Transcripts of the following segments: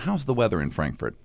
how's the weather in Frankfort?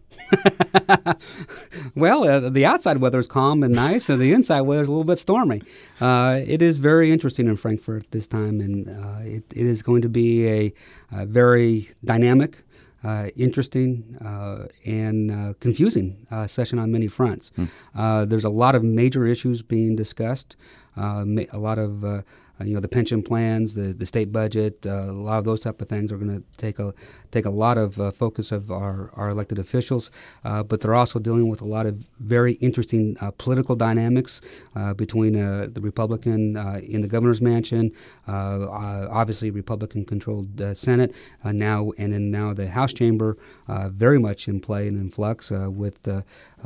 Well, the outside weather is calm and nice, and the inside weather is a little bit stormy. It is very interesting in Frankfurt this time, and it is going to be a very dynamic, interesting, and confusing session on many fronts. There's a lot of major issues being discussed, a lot of the pension plans, the state budget, a lot of those type of things are going to take a lot of focus of our elected officials, but they're also dealing with a lot of very interesting political dynamics between the Republican in the governor's mansion, obviously Republican-controlled Senate, now the House chamber, very much in play and in flux with the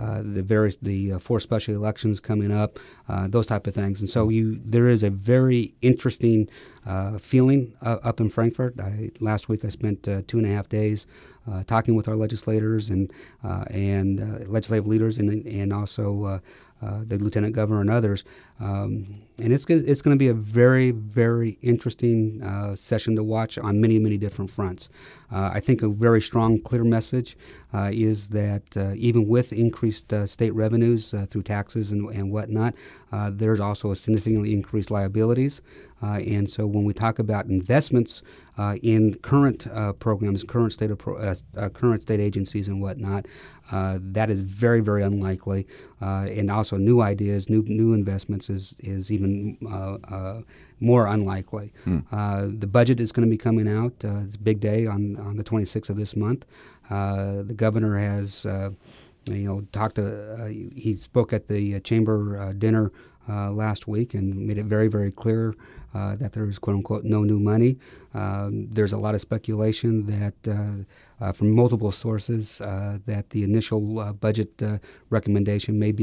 four special elections coming up, those type of things, and so there is a very interesting feeling up in Frankfurt. Last week I spent 2.5 days talking with our legislators and legislative leaders and also the lieutenant governor and others, and it's going to be a very, very interesting session to watch on many, many different fronts. I think a very strong, clear message is that even with increased state revenues through taxes and whatnot, there's also a significantly increased liabilities. And so when we talk about investments in current programs, current state agencies and whatnot, that is very, very unlikely. And also new ideas, new investments is even more unlikely. The budget is going to be coming out. It's a big day on the 26th of this month. The governor has talked to. He spoke at the chamber dinner last week and made it very, very clear that there is, quote unquote, no new money. There's a lot of speculation that from multiple sources that the initial budget recommendation may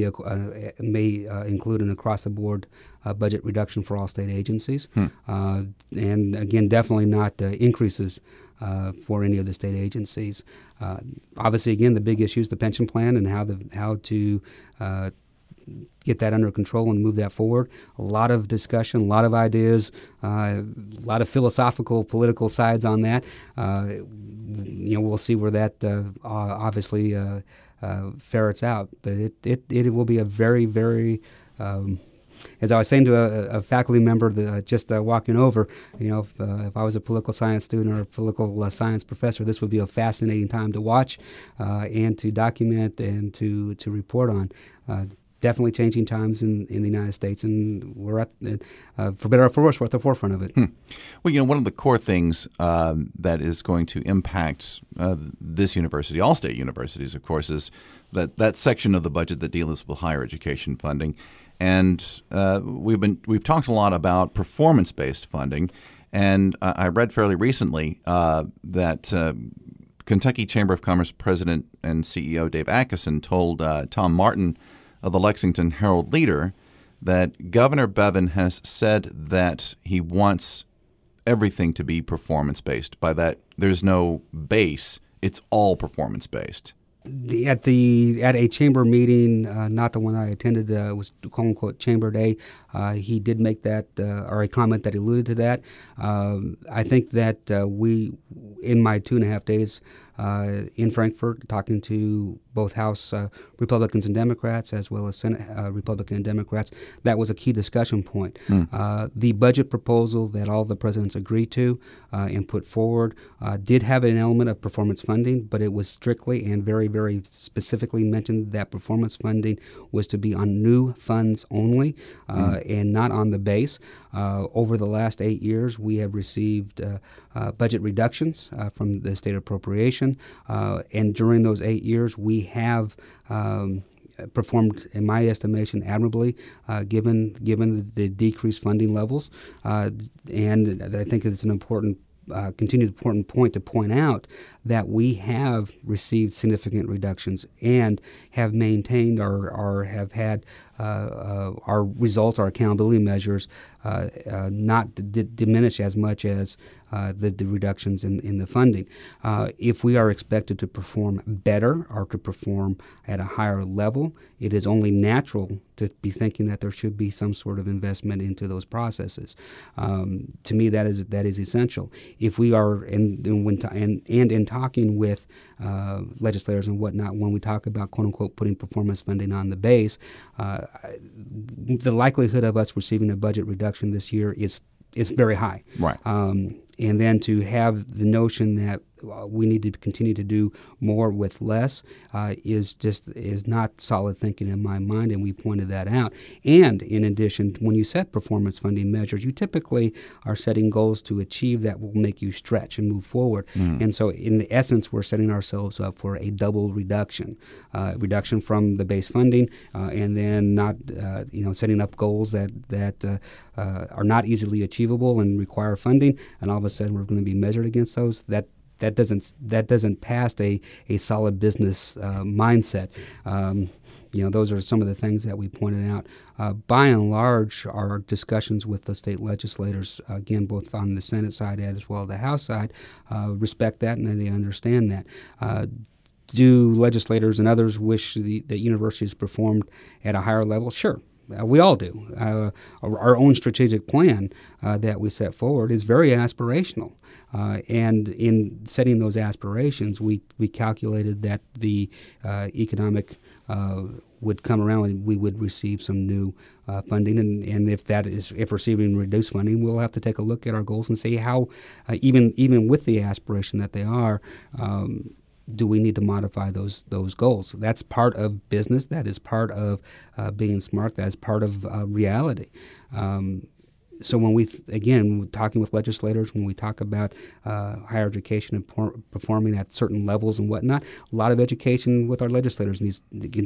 include an across-the-board budget reduction for all state agencies, and again, definitely not increases for any of the state agencies. Obviously, again, the big issue is the pension plan and how to get that under control and move that forward. A lot of discussion, a lot of ideas, a lot of philosophical, political sides on that. We'll see where that obviously ferrets out. But it will be a very, very as I was saying to a faculty member just walking over, if I was a political science student or a political science professor, this would be a fascinating time to watch and to document and to report on. Definitely changing times in the United States, and we're for better or for worse, we're at the forefront of it. Well, one of the core things that is going to impact this university, all state universities, of course, is that section of the budget that deals with higher education funding. And we've talked a lot about performance-based funding, and I read fairly recently that Kentucky Chamber of Commerce President and CEO Dave Atkinson told Tom Martin of the Lexington Herald-Leader that Governor Bevin has said that he wants everything to be performance-based. By that, there's no base; it's all performance-based. At a chamber meeting, not the one I attended, was quote unquote Chamber Day. He did make that or a comment that alluded to that. I think that in my 2.5 days in Frankfurt, talking to both House Republicans and Democrats as well as Senate Republican and Democrats, that was a key discussion point. The budget proposal that all the presidents agreed to and put forward did have an element of performance funding, but it was strictly and very, very specifically mentioned that performance funding was to be on new funds only and not on the base. Over the last 8 years, we have received budget reductions from the state appropriation, and during those 8 years, we have performed, in my estimation, admirably, given the decreased funding levels. And I think it's an important continued important point to point out that we have received significant reductions and have maintained or have had our results, our accountability measures, not diminish as much as the reductions in the funding. If we are expected to perform better or to perform at a higher level, it is only natural to be thinking that there should be some sort of investment into those processes. To me, that is essential. If we are in talking with legislators and whatnot, when we talk about quote unquote putting performance funding on the base, the likelihood of us receiving a budget reduction this year is very high. Right. And then to have the notion that we need to continue to do more with less is not solid thinking in my mind, and we pointed that out. And in addition, when you set performance funding measures, you typically are setting goals to achieve that will make you stretch and move forward. And so in essence, we're setting ourselves up for a double reduction from the base funding, and then not setting up goals that are not easily achievable and require funding, and all of a sudden we're going to be measured against those. That doesn't pass a solid business mindset. Those are some of the things that we pointed out. By and large, our discussions with the state legislators, again, both on the Senate side as well as the House side, respect that and they understand that. Do legislators and others wish that universities performed at a higher level? Sure. We all do. Our own strategic plan that we set forward is very aspirational. And in setting those aspirations, we calculated that the economic would come around and we would receive some new funding. And if receiving reduced funding, we'll have to take a look at our goals and see how, even with the aspiration that they are, do we need to modify those goals? That's part of business. That is part of being smart. That is part of reality. So when talking with legislators, when we talk about higher education and performing at certain levels and whatnot, a lot of education with our legislators needs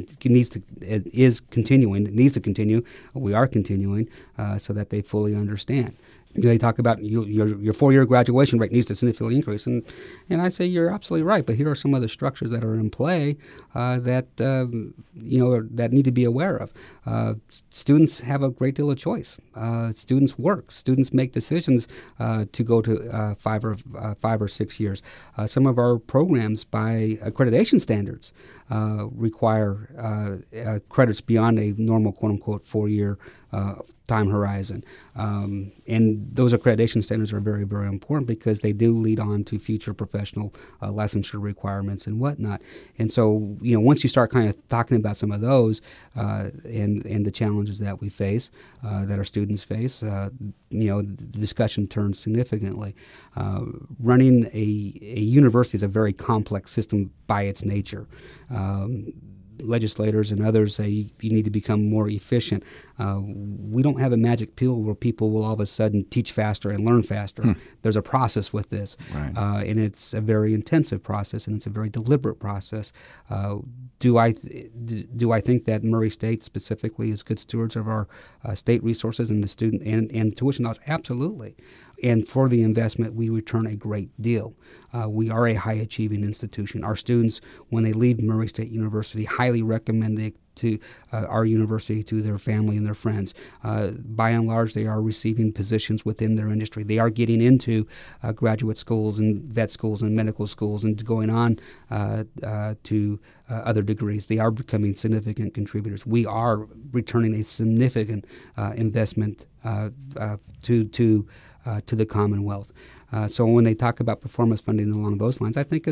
to continue. We are continuing so that they fully understand. They talk about your 4-year graduation rate needs to significantly increase, and I say you're absolutely right. But here are some of the structures that are in play that need to be aware of. Students have a great deal of choice. Students work. Students make decisions to go to 5 or 6 years. Some of our programs, by accreditation standards, require credits beyond a normal quote-unquote 4-year time horizon. And those accreditation standards are very, very important because they do lead on to future professional licensure requirements and whatnot. And so, once you start kind of talking about some of those and the challenges that we face, that our students face, the discussion turns significantly. Running a university is a very complex system by its nature. Legislators and others say you need to become more efficient. We don't have a magic pill where people will all of a sudden teach faster and learn faster. There's a process with this, right. And it's a very intensive process and it's a very deliberate process. Do I think that Murray State specifically is good stewards of our state resources and the student and tuition laws? Absolutely. And for the investment, we return a great deal. We are a high-achieving institution. Our students, when they leave Murray State University, highly recommend it to our university to their family and their friends. By and large, they are receiving positions within their industry. They are getting into graduate schools and vet schools and medical schools and going on to other degrees. They are becoming significant contributors. We are returning a significant investment to the Commonwealth. So when they talk about performance funding along those lines, I think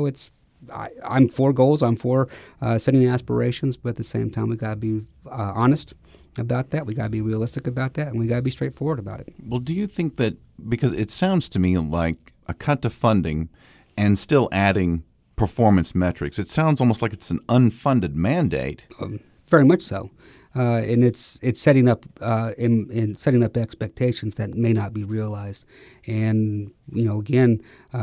I'm for goals. I'm for setting aspirations, but at the same time, we got to be honest about that. We got to be realistic about that, and we got to be straightforward about it. Well, do you think that, because it sounds to me like a cut to funding and still adding performance metrics, it sounds almost like it's an unfunded mandate. Very much so. And it's setting up in setting up expectations that may not be realized. And again,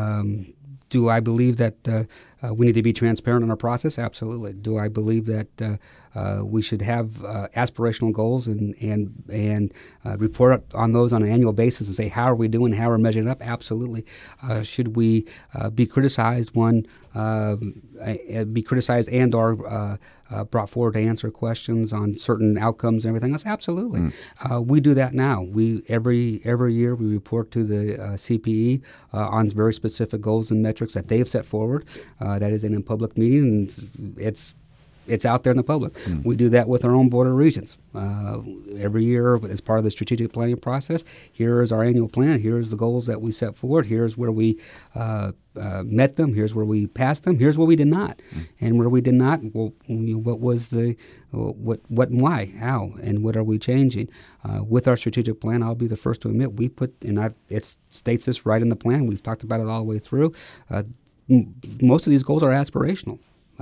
do I believe that we need to be transparent in our process? Absolutely. Do I believe that we should have aspirational goals and report on those on an annual basis and say how are we doing, how are we measuring up? Absolutely. Should we be criticized and or brought forward to answer questions on certain outcomes and everything else? Absolutely. We do that now. Every year we report to the CPE on very specific goals and metrics that they've set forward. That is in a public meeting, and it's it's out there in the public. We do that with our own Board of Regents. Every year, as part of the strategic planning process, here is our annual plan. Here's the goals that we set forward. Here's where we met them. Here's where we passed them. Here's where we did not. And where we did not, well, what was what and why, how, and what are we changing? With our strategic plan, I'll be the first to admit we put, and it states this right in the plan. We've talked about it all the way through. Most of these goals are aspirational.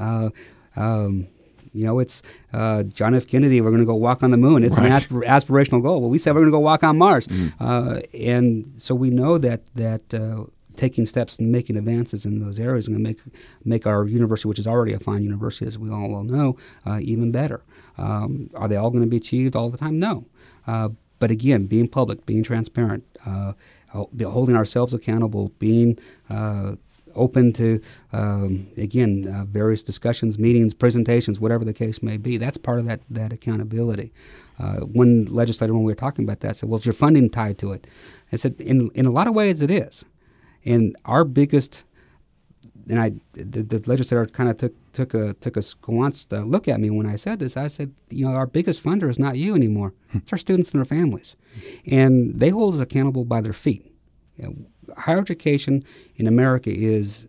It's John F. Kennedy, we're going to go walk on the moon. It's an aspirational goal. Well, we said we're going to go walk on Mars. And so we know that taking steps and making advances in those areas is going to make our university, which is already a fine university, as we all well know, even better. Are they all going to be achieved all the time? No. But again, being public, being transparent, holding ourselves accountable, being open to, various discussions, meetings, presentations, whatever the case may be. That's part of that accountability. One legislator, when we were talking about that, said, well, is your funding tied to it? I said, in a lot of ways it is. And our biggest, and the legislator kind of took a squance look at me when I said this. I said, our biggest funder is not you anymore. It's our students and their families. And they hold us accountable by their feet. Higher education in America is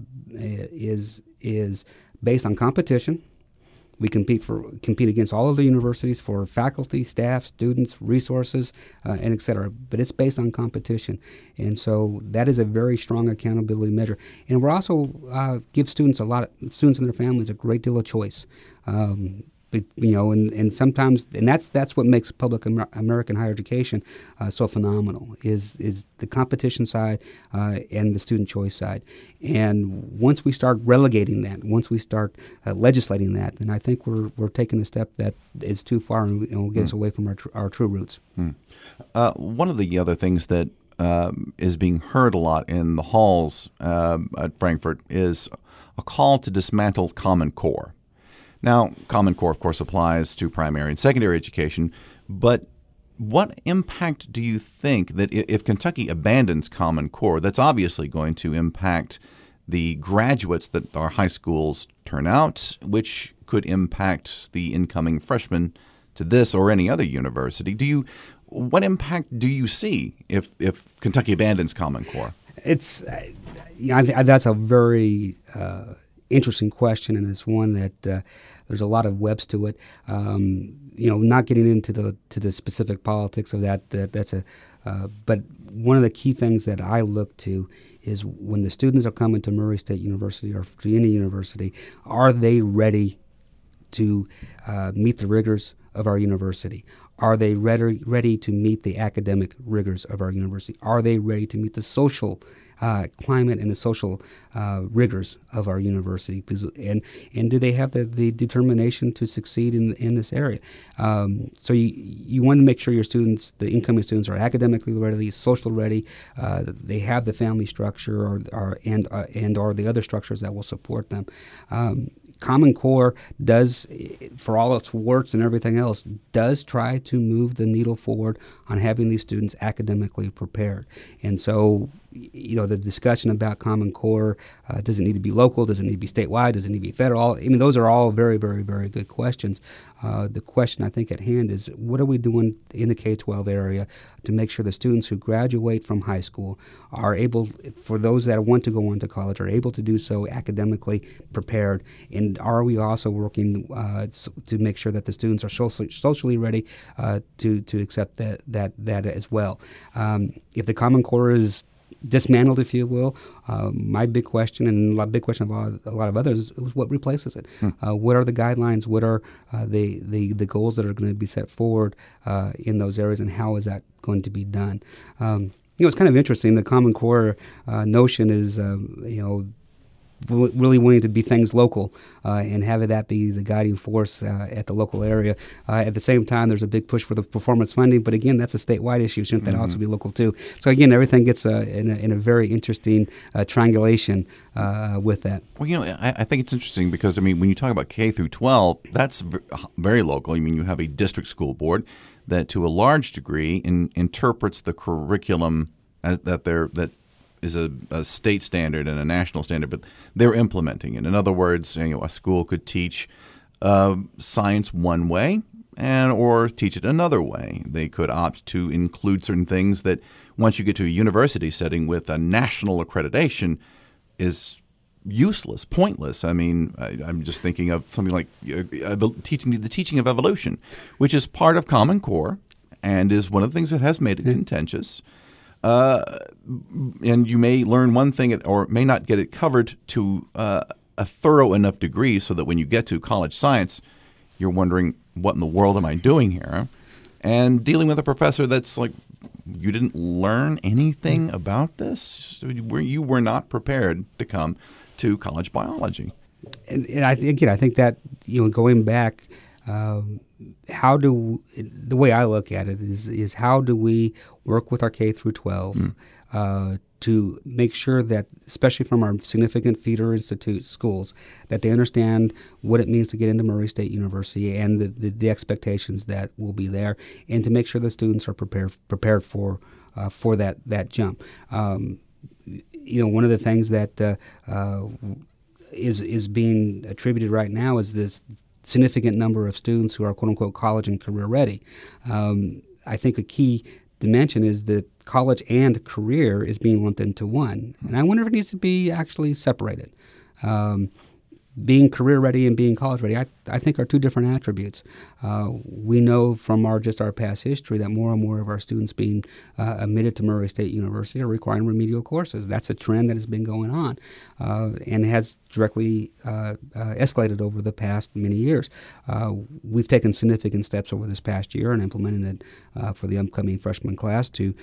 based on competition. We compete against all of the universities for faculty, staff, students, resources, and et cetera. But it's based on competition, and so that is a very strong accountability measure. And we're also give students students and their families a great deal of choice. And sometimes, and that's what makes public American higher education so phenomenal is the competition side and the student choice side. And once we start relegating that, once we start legislating that, then I think we're taking a step that is too far and will get us away from our true roots. One of the other things that is being heard a lot in the halls at Frankfurt is a call to dismantle Common Core. Now, Common Core, of course, applies to primary and secondary education, but what impact do you think that if Kentucky abandons Common Core, that's obviously going to impact the graduates that our high schools turn out, which could impact the incoming freshmen to this or any other university? What impact do you see if Kentucky abandons Common Core? That's a very interesting question, and it's one that there's a lot of webs to it. Not getting into the specific politics of that. But one of the key things that I look to is when the students are coming to Murray State University or to any university, are they ready to meet the rigors of our university? Are they ready to meet the academic rigors of our university? Are they ready to meet the social climate and the social rigors of our university? And do they have the determination to succeed in this area? So you want to make sure your students, the incoming students, are academically ready, social ready. They have the family structure and the other structures that will support them. Common Core does, for all its warts and everything else, does try to move the needle forward on having these students academically prepared. And so, the discussion about Common Core, does it need to be local? Does it need to be statewide? Does it need to be federal? Those are all very, very, very good questions. The question I think at hand is, what are we doing in the K-12 area to make sure the students who graduate from high school are able, for those that want to go on to college, are able to do so academically prepared? And are we also working to make sure that the students are socially ready to accept that as well? If the Common Core is dismantled, if you will, my big question, and a big question of a lot of others, is what replaces it? What are the guidelines? What are the goals that are going to be set forward in those areas, and how is that going to be done? It's kind of interesting. The Common Core notion is, really wanting to be things local and having that be the guiding force at the local area. At the same time, there's a big push for the performance funding, but again, that's a statewide issue. Shouldn't that also be local too? So again, everything gets in a very interesting triangulation with that. Well, I think it's interesting because, when you talk about K through 12, that's very local. You have a district school board that to a large degree interprets the curriculum that is a state standard and a national standard, but they're implementing it. In other words, a school could teach science one way or teach it another way. They could opt to include certain things that once you get to a university setting with a national accreditation is useless, pointless. I mean, I'm just thinking of something like the teaching of evolution, which is part of Common Core and is one of the things that has made it contentious. And you may learn one thing or may not get it covered to a thorough enough degree so that when you get to college science, you're wondering, what in the world am I doing here? And dealing with a professor that's like, you didn't learn anything about this? You were not prepared to come to college biology. And I think that, going back, the way I look at it is how do we work with our K through 12 to make sure that, especially from our significant feeder institute schools, that they understand what it means to get into Murray State University and the expectations that will be there, and to make sure the students are prepared for that jump. One of the things that is being attributed right now is this significant number of students who are quote-unquote college and career ready. I think a key dimension is that college and career is being lumped into one. And I wonder if it needs to be actually separated. Being career ready and being college ready, I think, are two different attributes. We know from our past history that more and more of our students being admitted to Murray State University are requiring remedial courses. That's a trend that has been going on and has directly escalated over the past many years. We've taken significant steps over this past year and implemented it for the upcoming freshman class to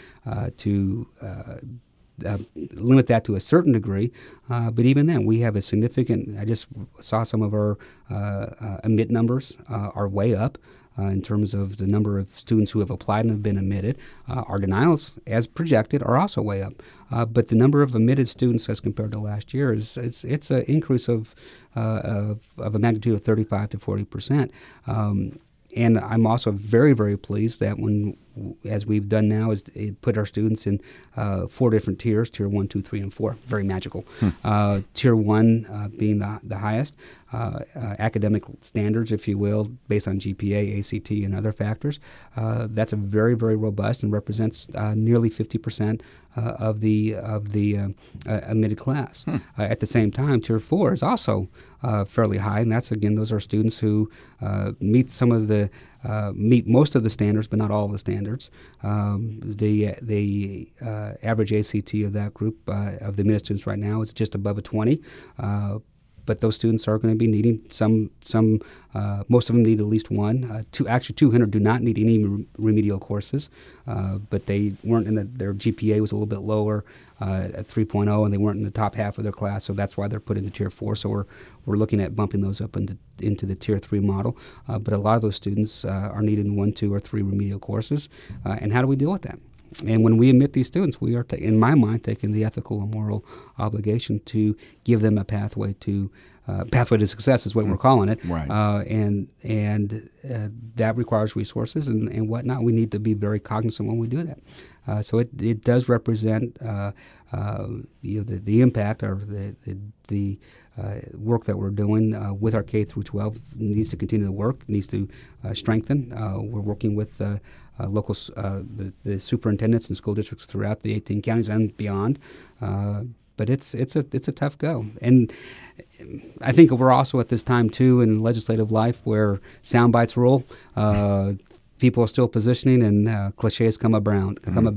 limit that to a certain degree, but even then, we have a significant. I just saw some of our admit numbers are way up in terms of the number of students who have applied and have been admitted. Our denials, as projected, are also way up, but the number of admitted students as compared to last year it's an increase of a magnitude of 35 to 40%. And I'm also very, very pleased that as we've done now, is put our students in 4 different tiers: Tier 1, 2, 3, and 4. Very magical. Tier 1 being the highest. Academic standards, if you will, based on GPA, ACT, and other factors. That's a very, very robust and represents nearly 50% of the admitted class. At the same time, Tier 4 is also fairly high, and those are students who meet most of the standards, but not all of the standards. The average ACT of that group of the admitted students right now is just above a 20. But those students are going to be needing most of them need at least one. 200 do not need any remedial courses, but they weren't their GPA was a little bit lower at 3.0, and they weren't in the top half of their class, so that's why they're put into Tier 4. So we're looking at bumping those up into the Tier 3 model. But a lot of those students are needing 1, 2, or 3 remedial courses. And how do we deal with that? And when we admit these students, we are, in my mind, taking the ethical and moral obligation to give them a pathway to success is what we're calling it. Right. And that requires resources and whatnot. We need to be very cognizant when we do that. So it does represent the impact or the work that we're doing with our K through 12 needs to continue to work, needs to strengthen. We're working with local the superintendents and school districts throughout the 18 counties and beyond. But it's a tough go. And I think we're also at this time, too, in legislative life where sound bites rule. People are still positioning and cliches come abound.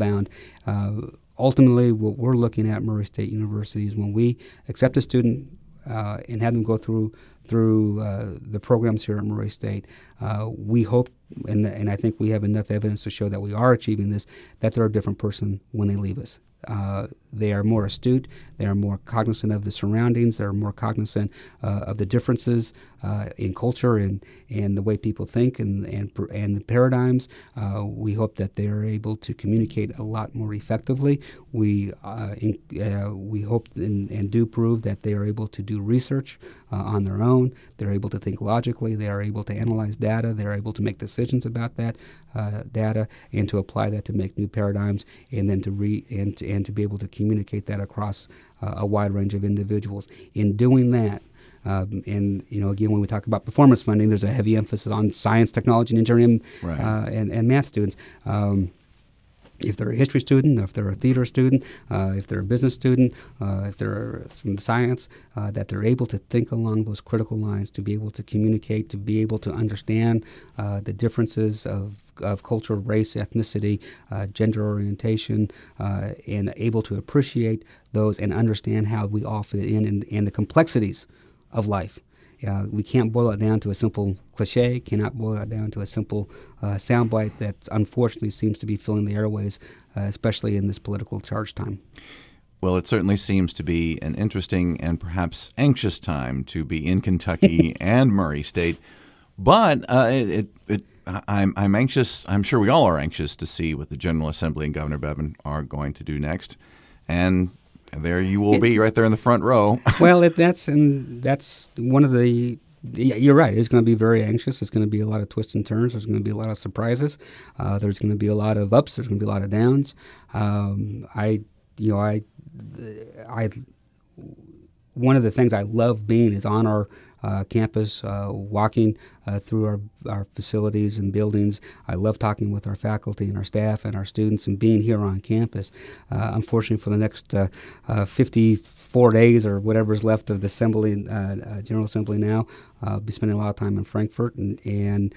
Ultimately, what we're looking at Murray State University is when we accept a student and have them go through the programs here at Murray State, we hope, and I think we have enough evidence to show that we are achieving this, that they're a different person when they leave us. They are more astute. They are more cognizant of the surroundings. They're more cognizant of the differences in culture and the way people think and the paradigms. We hope that they are able to communicate a lot more effectively. We hope and do prove that they are able to do research on their own. They're able to think logically. They are able to analyze data. They're able to make decisions about that data and to apply that to make new paradigms, and then to be able to communicate that across a wide range of individuals. In doing that, And again, when we talk about performance funding, there's a heavy emphasis on science, technology, and engineering, Right. And math students. If they're a history student, if they're a theater student, if they're a business student, if they're from science, that they're able to think along those critical lines, to be able to communicate, to be able to understand the differences of culture, race, ethnicity, gender orientation, and able to appreciate those and understand how we all fit in the complexities of life. We can't boil it down to a simple cliche, cannot boil it down to a simple soundbite that unfortunately seems to be filling the airways, especially in this political charge time. Well, it certainly seems to be an interesting and perhaps anxious time to be in Kentucky and Murray State. But I'm anxious. I'm sure we all are anxious to see what the General Assembly and Governor Bevin are going to do next. And there you will be, right there in the front row. Well, that's one of the. You're right. It's going to be very anxious. It's going to be a lot of twists and turns. There's going to be a lot of surprises. There's going to be a lot of ups. There's going to be a lot of downs. One of the things I love being is on our campus, walking through our facilities and buildings. I love talking with our faculty and our staff and our students and being here on campus. Unfortunately, for the next 54 days or whatever is left of the General Assembly now, I'll be spending a lot of time in Frankfort and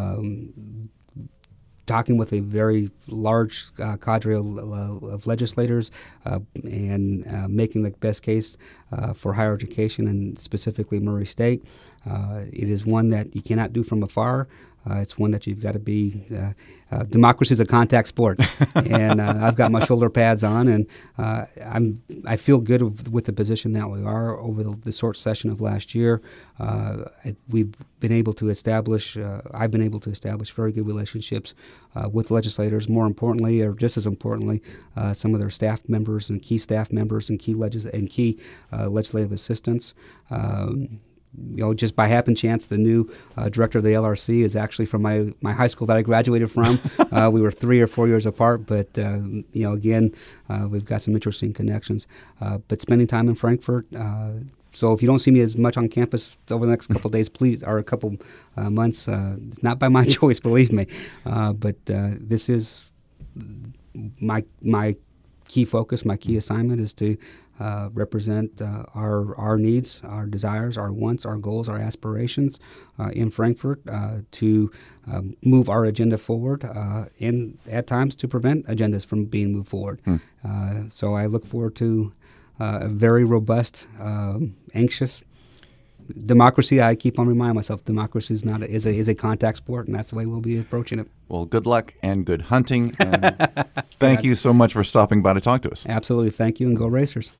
talking with a very large cadre of legislators and making the best case for higher education, and specifically Murray State. It is one that you cannot do from afar. It's one that you've got to be. Democracy is a contact sport, and I've got my shoulder pads on, and I feel good with the position that we are over the short session of last year. We've been able to establish. I've been able to establish very good relationships with legislators. More importantly, or just as importantly, some of their staff members and key staff members and key legislative assistants. Just by happen chance, the new director of the LRC is actually from my high school that I graduated from. We were 3 or 4 years apart, but again, we've got some interesting connections. But spending time in Frankfort. So if you don't see me as much on campus over the next couple of days, please, or a couple months, it's not by my choice, believe me. But this is my key focus. My key assignment is to represent our needs, our desires, our wants, our goals, our aspirations in Frankfort to move our agenda forward and at times to prevent agendas from being moved forward. So I look forward to a very robust, anxious democracy. I keep on reminding myself democracy is a contact sport, and that's the way we'll be approaching it. Well, good luck and good hunting. And thank you so much for stopping by to talk to us. Absolutely. Thank you, and go Racers.